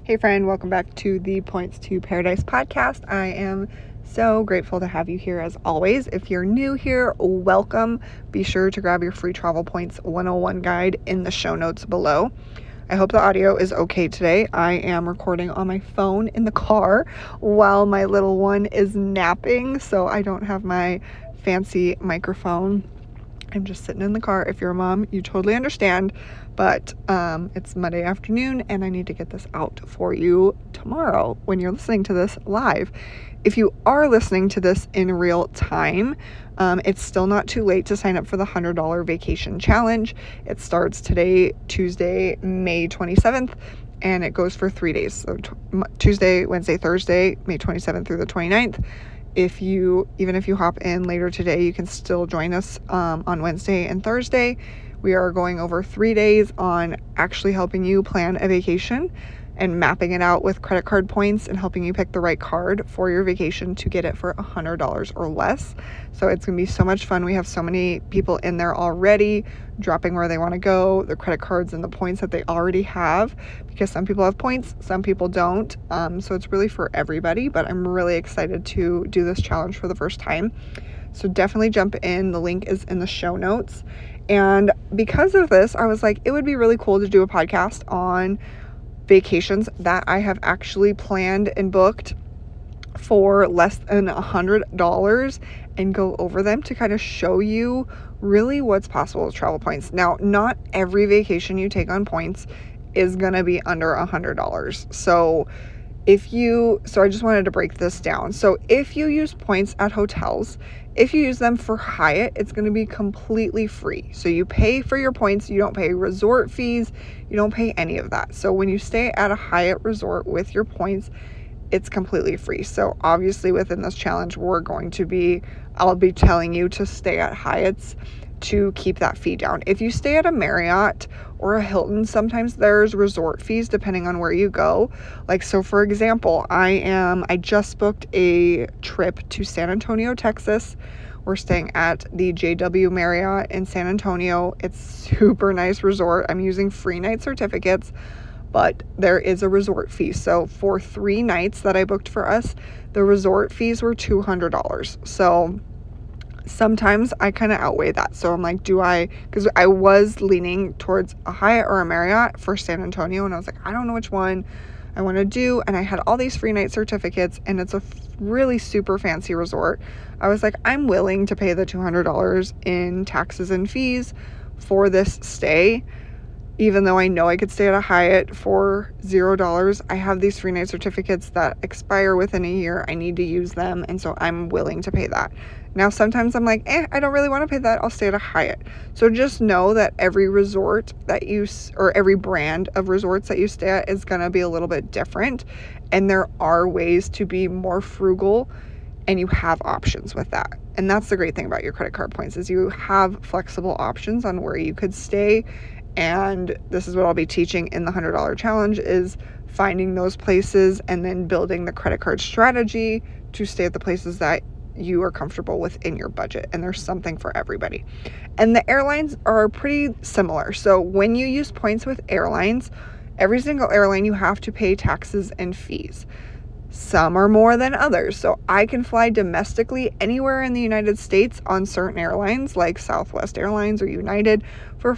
Hey friend, welcome back to the Points to Paradise podcast. I am so grateful to have you here as always. If you're new here, welcome. Be sure to grab your free Travel Points 101 guide in the show notes below. I hope the audio is okay today. I am recording on my phone in the car while my little one is napping, so I don't have my fancy microphone. I'm just sitting in the car. If you're a mom, you totally understand, but it's Monday afternoon and I need to get this out for you tomorrow when you're listening to this live. If you are listening to this in real time, it's still not too late to sign up for the $100 vacation challenge. It starts today, Tuesday, May 27th, and it goes for 3 days. So Tuesday, Wednesday, Thursday, May 27th through the 29th. Even if you hop in later today, you can still join us on Wednesday and Thursday. We are going over 3 days on actually helping you plan a vacation and mapping it out with credit card points and helping you pick the right card for your vacation to get it for $100 or less. So it's going to be so much fun. We have so many people in there already dropping where they want to go, the credit cards and the points that they already have, because some people have points, some people don't. So it's really for everybody, but I'm really excited to do this challenge for the first time. So definitely jump in. The link is in the show notes. And because of this, I was like, it would be really cool to do a podcast on vacations that I have actually planned and booked for less than $100 and go over them to kind of show you really what's possible with travel points. Now, not every vacation you take on points is going to be under $100. So I just wanted to break this down. So if you use points at hotels, if you use them for Hyatt, it's going to be completely free. So you pay for your points, you don't pay resort fees, you don't pay any of that. So when you stay at a Hyatt resort with your points, it's completely free. So obviously within this challenge, I'll be telling you to stay at Hyatts to keep that fee down. If you stay at a Marriott or a Hilton, sometimes there's resort fees depending on where you go. Like, so for example, I just booked a trip to San Antonio, Texas. We're staying at the JW Marriott in San Antonio. It's super nice resort. I'm using free night certificates, but there is a resort fee. So for 3 nights that I booked for us, the resort fees were $200. So sometimes I kind of outweigh that. So I'm like, because I was leaning towards a Hyatt or a Marriott for San Antonio, and I was like, I don't know which one I want to do. And I had all these free night certificates, and it's a really super fancy resort. I was like, I'm willing to pay the $200 in taxes and fees for this stay. Even though I know I could stay at a Hyatt for $0, I have these free night certificates that expire within a year. I need to use them, and so I'm willing to pay that. Now, sometimes I'm like, I don't really want to pay that. I'll stay at a Hyatt. So just know that every resort or every brand of resorts that you stay at is going to be a little bit different, and there are ways to be more frugal, and you have options with that. And that's the great thing about your credit card points is you have flexible options on where you could stay. And this is what I'll be teaching in the $100 challenge is finding those places and then building the credit card strategy to stay at the places that you are comfortable with in your budget. And there's something for everybody. And the airlines are pretty similar. So when you use points with airlines, every single airline you have to pay taxes and fees. Some are more than others. So I can fly domestically anywhere in the United States on certain airlines like Southwest Airlines or United for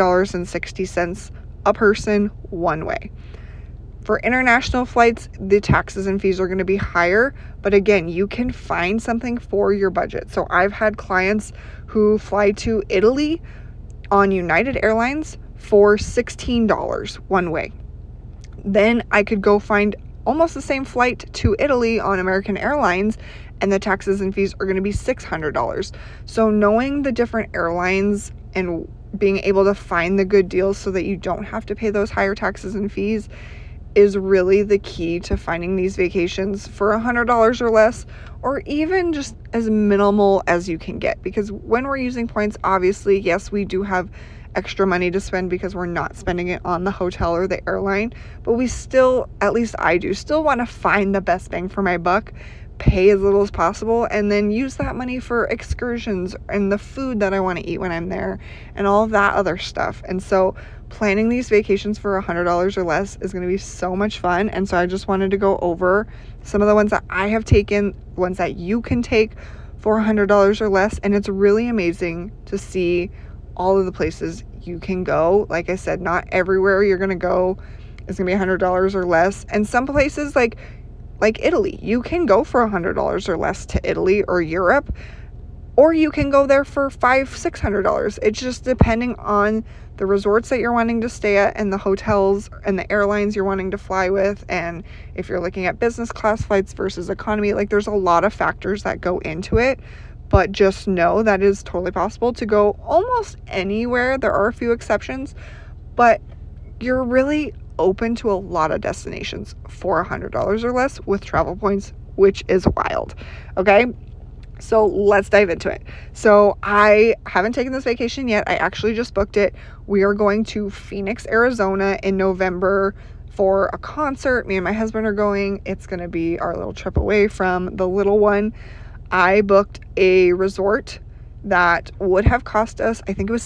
$5.60 a person one way. For international flights, the taxes and fees are going to be higher, but again, you can find something for your budget. So I've had clients who fly to Italy on United Airlines for $16 one way. Then I could go find almost the same flight to Italy on American Airlines, and the taxes and fees are going to be $600. So knowing the different airlines and being able to find the good deals so that you don't have to pay those higher taxes and fees is really the key to finding these vacations for $100 or less, or even just as minimal as you can get. Because when we're using points, obviously, yes, we do have extra money to spend because we're not spending it on the hotel or the airline, but we still, at least I do, still want to find the best bang for my buck pay as little as possible and then use that money for excursions and the food that I want to eat when I'm there and all of that other stuff. And so planning these vacations for $100 or less is going to be so much fun. And so I just wanted to go over some of the ones that I have taken, ones that you can take for $100 or less. And it's really amazing to see all of the places you can go. Like I said, not everywhere you're going to go is going to be $100 or less. And some places like Italy, you can go for $100 or less to Italy or Europe, or you can go there for $500-$600. It's just depending on the resorts that you're wanting to stay at and the hotels and the airlines you're wanting to fly with, and if you're looking at business class flights versus economy. Like, there's a lot of factors that go into it, but just know that it is totally possible to go almost anywhere. There are a few exceptions, but you're really open to a lot of destinations for $100 or less with travel points, which is wild. Okay, so let's dive into it. So I haven't taken this vacation yet. I actually just booked it. We are going to Phoenix, Arizona in November for a concert. Me and my husband are going. It's going to be our little trip away from the little one. I booked a resort that would have cost us, I think it was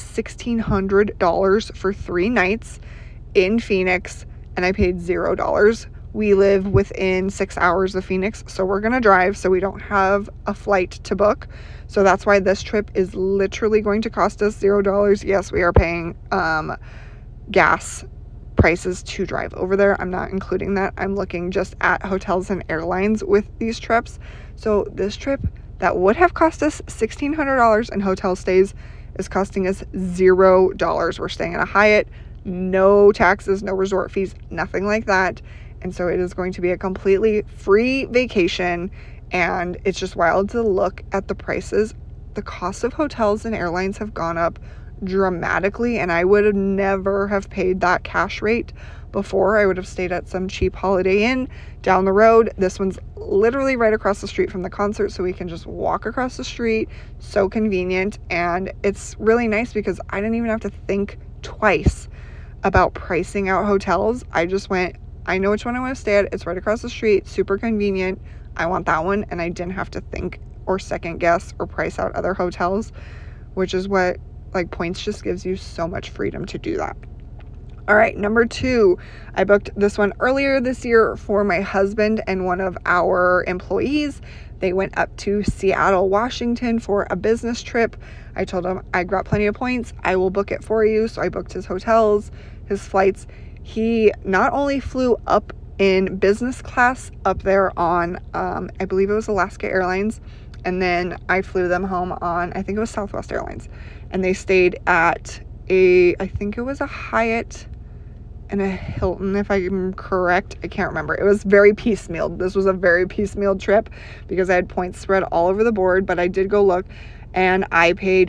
$1,600 for 3 nights in Phoenix, and I paid $0. We live within 6 hours of Phoenix, so we're gonna drive, so we don't have a flight to book. So that's why this trip is literally going to cost us $0. Yes, we are paying gas prices to drive over there. I'm not including that. I'm looking just at hotels and airlines with these trips. So this trip that would have cost us $1,600 in hotel stays is costing us $0. We're staying at a Hyatt. No taxes, no resort fees, nothing like that. And so it is going to be a completely free vacation. And it's just wild to look at the prices. The cost of hotels and airlines have gone up dramatically, and I would have never have paid that cash rate before. I would have stayed at some cheap Holiday Inn down the road. This one's literally right across the street from the concert, so we can just walk across the street. So convenient. And it's really nice because I didn't even have to think twice about pricing out hotels. I just went, I know which one I want to stay at. It's right across the street, super convenient. I want that one. And I didn't have to think or second guess or price out other hotels, which is what, like, points just gives you so much freedom to do that. All right, number 2, I booked this one earlier this year for my husband and one of our employees. They went up to Seattle, Washington for a business trip. I told him I got plenty of points. I will book it for you. So I booked his hotels, his flights. He not only flew up in business class up there on, I believe it was Alaska Airlines, and then I flew them home on, I think it was Southwest Airlines. And they stayed at I think it was a Hyatt and a Hilton, if I'm correct. I can't remember. It was very piecemeal. This was a very piecemeal trip because I had points spread all over the board, but I did go look, and I paid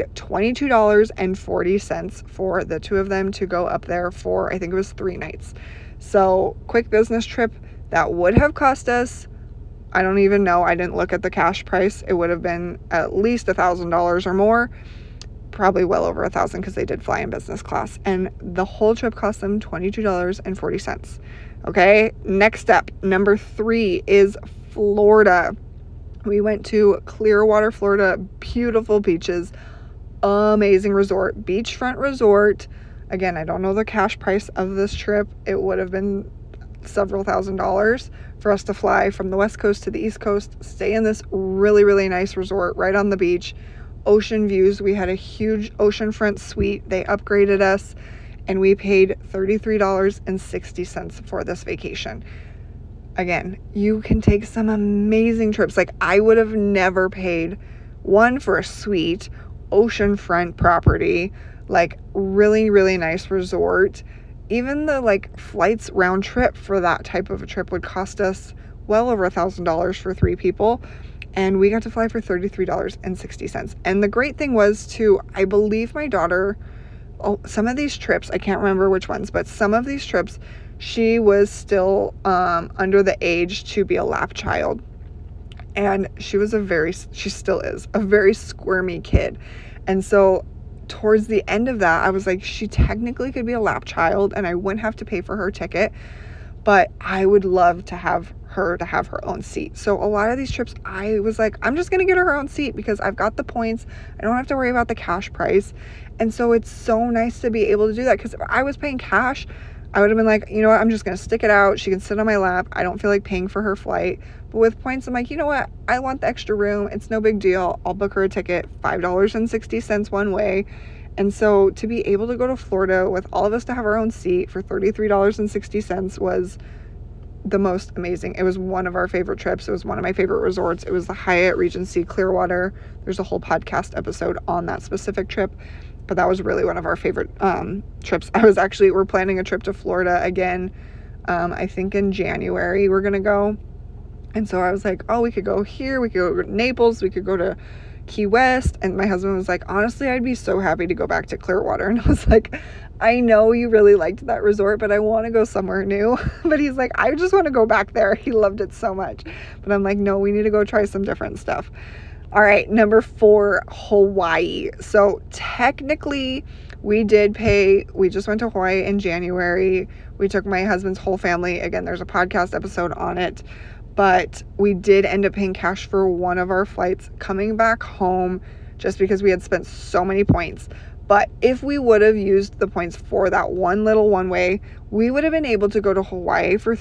$22.40 for the 2 of them to go up there for, I think it was 3 nights. So quick business trip that would have cost us, I don't even know. I didn't look at the cash price. It would have been at least $1,000 or more. Probably well over $1,000 because they did fly in business class, and the whole trip cost them $22.40. Okay, next up, number 3 is Florida. We went to Clearwater, Florida. Beautiful beaches, amazing resort, beachfront resort. Again, I don't know the cash price of this trip. It would have been several $1,000s for us to fly from the West Coast to the East Coast, stay in this really, really nice resort right on the beach. Ocean views. We had a huge oceanfront suite. They upgraded us, and we paid $33.60 for this vacation. Again, you can take some amazing trips. Like, I would have never paid one for a suite, oceanfront property, like really, really nice resort. Even the flights round trip for that type of a trip would cost us well over $1,000 for 3 people. And we got to fly for $33.60. And the great thing was too, I believe my daughter, some of these trips, I can't remember which ones, but some of these trips, she was still under the age to be a lap child. And she still is a very squirmy kid. And so towards the end of that, I was like, she technically could be a lap child and I wouldn't have to pay for her ticket, but I would love to have her to have her own seat. So a lot of these trips, I was like, I'm just going to get her own seat because I've got the points. I don't have to worry about the cash price. And so it's so nice to be able to do that, because if I was paying cash, I would have been like, you know what, I'm just going to stick it out. She can sit on my lap. I don't feel like paying for her flight. But with points, I'm like, you know what, I want the extra room. It's no big deal. I'll book her a ticket, $5.60 one way. And so to be able to go to Florida with all of us to have our own seat for $33.60 was the most amazing. It was one of our favorite trips. It was one of my favorite resorts. It was the Hyatt Regency Clearwater. There's a whole podcast episode on that specific trip, but that was really one of our favorite trips. We're planning a trip to Florida again. I think in January we're gonna go. And so I was like, oh, we could go here, we could go to Naples, we could go to Key West. And my husband was like, honestly, I'd be so happy to go back to Clearwater. And I was like, I know you really liked that resort, but I want to go somewhere new. But he's like, I just want to go back there. He loved it so much. But I'm like, no, we need to go try some different stuff. All right, number 4, Hawaii. So technically we just went to Hawaii in January. We took my husband's whole family. Again, there's a podcast episode on it. But we did end up paying cash for one of our flights coming back home just because we had spent so many points. But if we would have used the points for that one little one-way, we would have been able to go to Hawaii for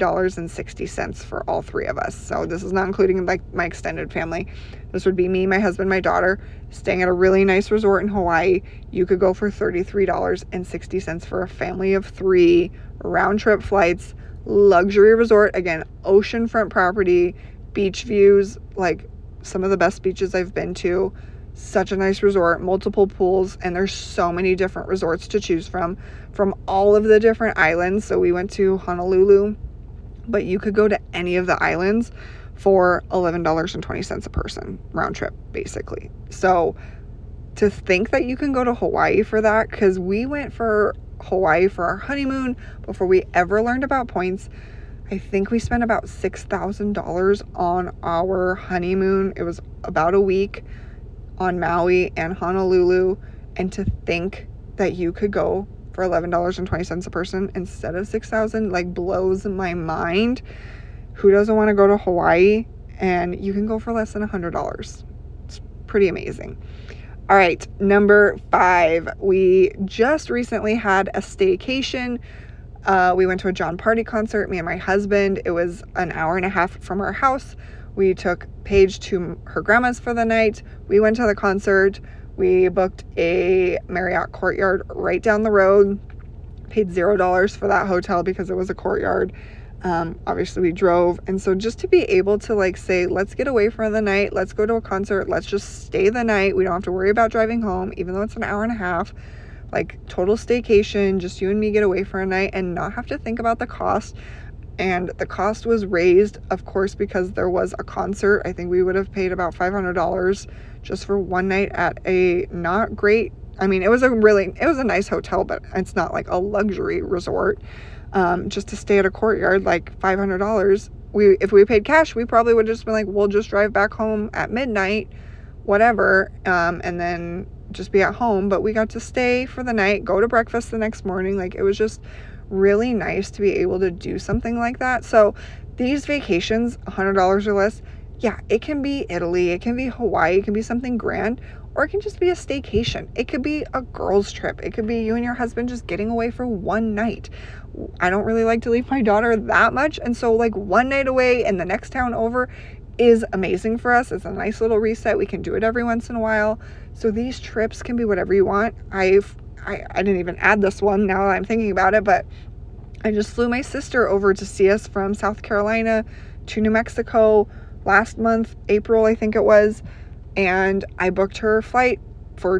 $33.60 for all 3 of us. So this is not including like my extended family. This would be me, my husband, my daughter, staying at a really nice resort in Hawaii. You could go for $33.60 for a family of 3 round-trip flights. Luxury resort, again, oceanfront property, beach views, like some of the best beaches I've been to. Such a nice resort, multiple pools, and there's so many different resorts to choose from all of the different islands. So we went to Honolulu, but you could go to any of the islands for $11.20 a person, round trip, basically. So to think that you can go to Hawaii for that, because we went for Hawaii for our honeymoon before we ever learned about points. I think we spent about $6,000 on our honeymoon. It was about a week on Maui and Honolulu. And to think that you could go for $11.20 a person instead of $6,000 like blows my mind. Who doesn't want to go to Hawaii? And you can go for less than $100. It's pretty amazing. All right, number 5, we just recently had a staycation. We went to a John Party concert, me and my husband. It was an hour and a half from our house. We took Paige to her grandma's for the night. We went to the concert. We booked a Marriott Courtyard right down the road. Paid $0 for that hotel because it was a Courtyard. Obviously we drove. And so just to be able to like say, let's get away for the night. Let's go to a concert. Let's just stay the night. We don't have to worry about driving home, even though it's an hour and a half, like total staycation, just you and me get away for a night and not have to think about the cost. And the cost was raised, of course, because there was a concert. I think we would have paid about $500 just for one night at a not great, I mean, it was a nice hotel, but it's not like a luxury resort. Just to stay at a Courtyard, like $500. If we paid cash, we probably would have just been like, we'll just drive back home at midnight, whatever, and then just be at home. But we got to stay for the night, go to breakfast the next morning. Like, it was just really nice to be able to do something like that. So these vacations, $100 or less, yeah, it can be Italy, it can be Hawaii, it can be something grand, or it can just be a staycation. It could be a girls' trip. It could be you and your husband just getting away for one night. I don't really like to leave my daughter that much, and so like one night away in the next town over is amazing for us. It's a nice little reset. We can do it every once in a while. So these trips can be whatever you want. I didn't even add this one now that I'm thinking about it, but I just flew my sister over to see us from South Carolina to New Mexico last month, April, I think it was. And I booked her flight for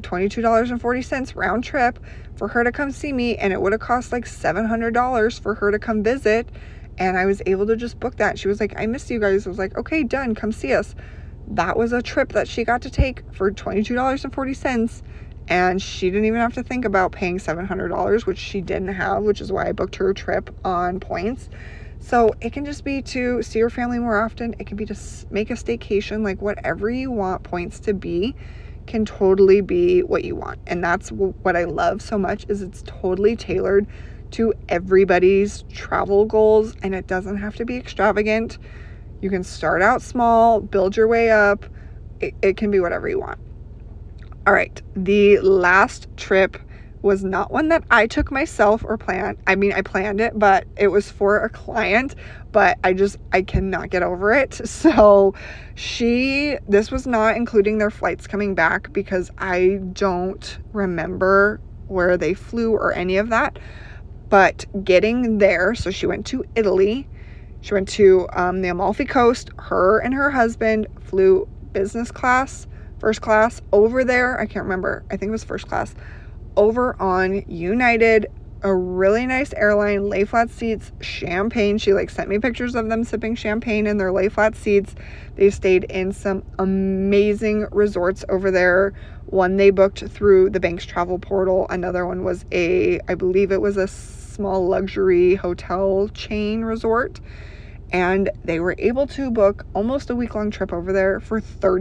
$22.40 round trip for her to come see me. And it would have cost like $700 for her to come visit. And I was able to just book that. She was like, I miss you guys. I was like, okay, done. Come see us. That was a trip that she got to take for $22.40. And she didn't even have to think about paying $700, which she didn't have, which is why I booked her trip on points. So it can just be to see your family more often. It can be to make a staycation, like whatever you want points to be can totally be what you want. And that's what I love so much is it's totally tailored to everybody's travel goals, and it doesn't have to be extravagant. You can start out small, build your way up. It can be whatever you want. All right, the last trip was not one that I took myself or planned. I mean, I planned it, but it was for a client, but I cannot get over it. So this was not including their flights coming back because I don't remember where they flew or any of that. But getting there, so she went to Italy. She went to the Amalfi Coast. Her and her husband flew business class, first class over there. I can't remember. I think it was first class. Over on United, a really nice airline, lay flat seats, champagne. She sent me pictures of them sipping champagne in their lay flat seats. They stayed in some amazing resorts over there. One they booked through the bank's travel portal. Another one was I believe it was a small luxury hotel chain resort. And they were able to book almost a week-long trip over there for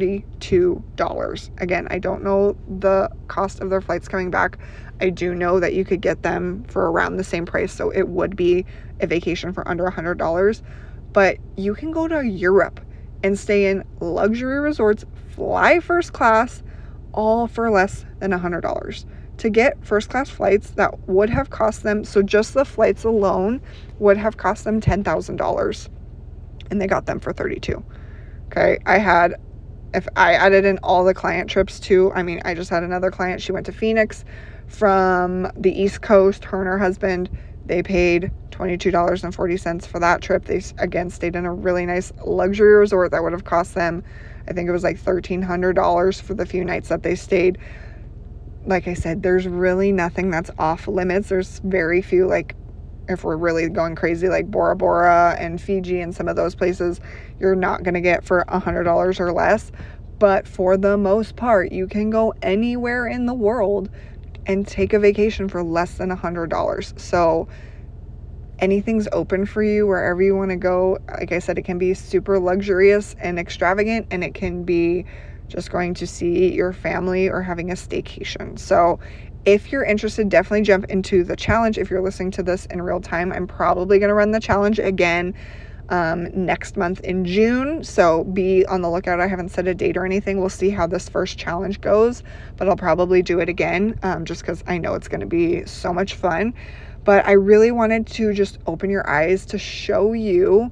$32. Again, I don't know the cost of their flights coming back. I do know that you could get them for around the same price, so it would be a vacation for under $100. But you can go to Europe and stay in luxury resorts, fly first class, all for less than $100. To get first class flights that would have cost them, so just the flights alone would have cost them $10,000. And they got them for $32. Okay. If I added in all the client trips too, I just had another client. She went to Phoenix from the East Coast. Her and her husband, they paid $22.40 for that trip. They, again, stayed in a really nice luxury resort that would have cost them, I think it was $1,300 for the few nights that they stayed. Like I said, there's really nothing that's off limits. There's very few, if we're really going crazy, like Bora Bora and Fiji and some of those places, you're not going to get for $100 or less. But for the most part, you can go anywhere in the world and take a vacation for less than $100. So anything's open for you wherever you want to go. Like I said, it can be super luxurious and extravagant, and it can be just going to see your family or having a staycation. So if you're interested, definitely jump into the challenge. If you're listening to this in real time, I'm probably going to run the challenge again next month in June. So be on the lookout. I haven't set a date or anything. We'll see how this first challenge goes, but I'll probably do it again just because I know it's going to be so much fun. But I really wanted to just open your eyes to show you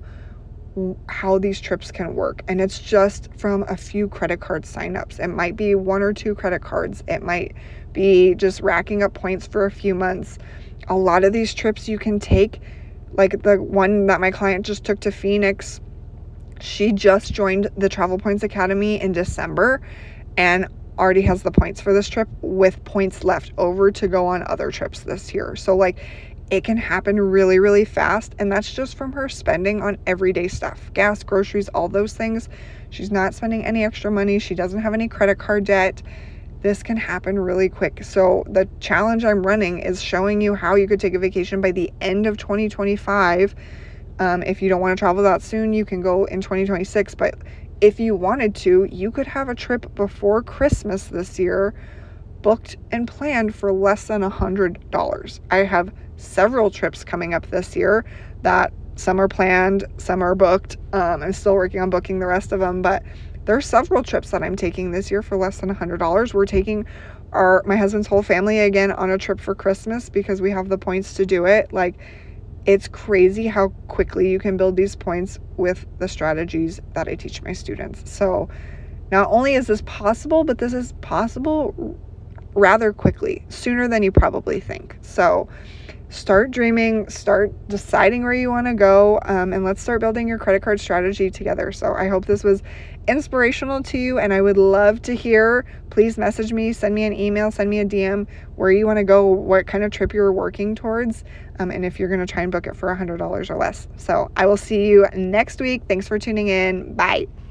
how these trips can work. And it's just from a few credit card signups. It might be 1 or 2 credit cards. It might be just racking up points for a few months. A lot of these trips you can take, like the one that my client just took to Phoenix. She just joined the Travel Points Academy in December and already has the points for this trip with points left over to go on other trips this year. So it can happen really, really fast. And that's just from her spending on everyday stuff, gas, groceries, all those things. She's not spending any extra money. She doesn't have any credit card debt. This can happen really quick. So the challenge I'm running is showing you how you could take a vacation by the end of 2025. If you don't want to travel that soon, you can go in 2026. But if you wanted to, you could have a trip before Christmas this year booked and planned for less than $100. I have several trips coming up this year that some are planned, some are booked. I'm still working on booking the rest of them, but there are several trips that I'm taking this year for less than $100. We're taking my husband's whole family again on a trip for Christmas because we have the points to do it. It's crazy how quickly you can build these points with the strategies that I teach my students. So not only is this possible, but this is possible rather quickly, sooner than you probably think. So start dreaming, start deciding where you want to go, and let's start building your credit card strategy together. So I hope this was inspirational to you, and I would love to hear. Please message me, send me an email, send me a DM where you want to go, what kind of trip you're working towards, and if you're going to try and book it for $100 or less. So I will see you next week. Thanks for tuning in. Bye.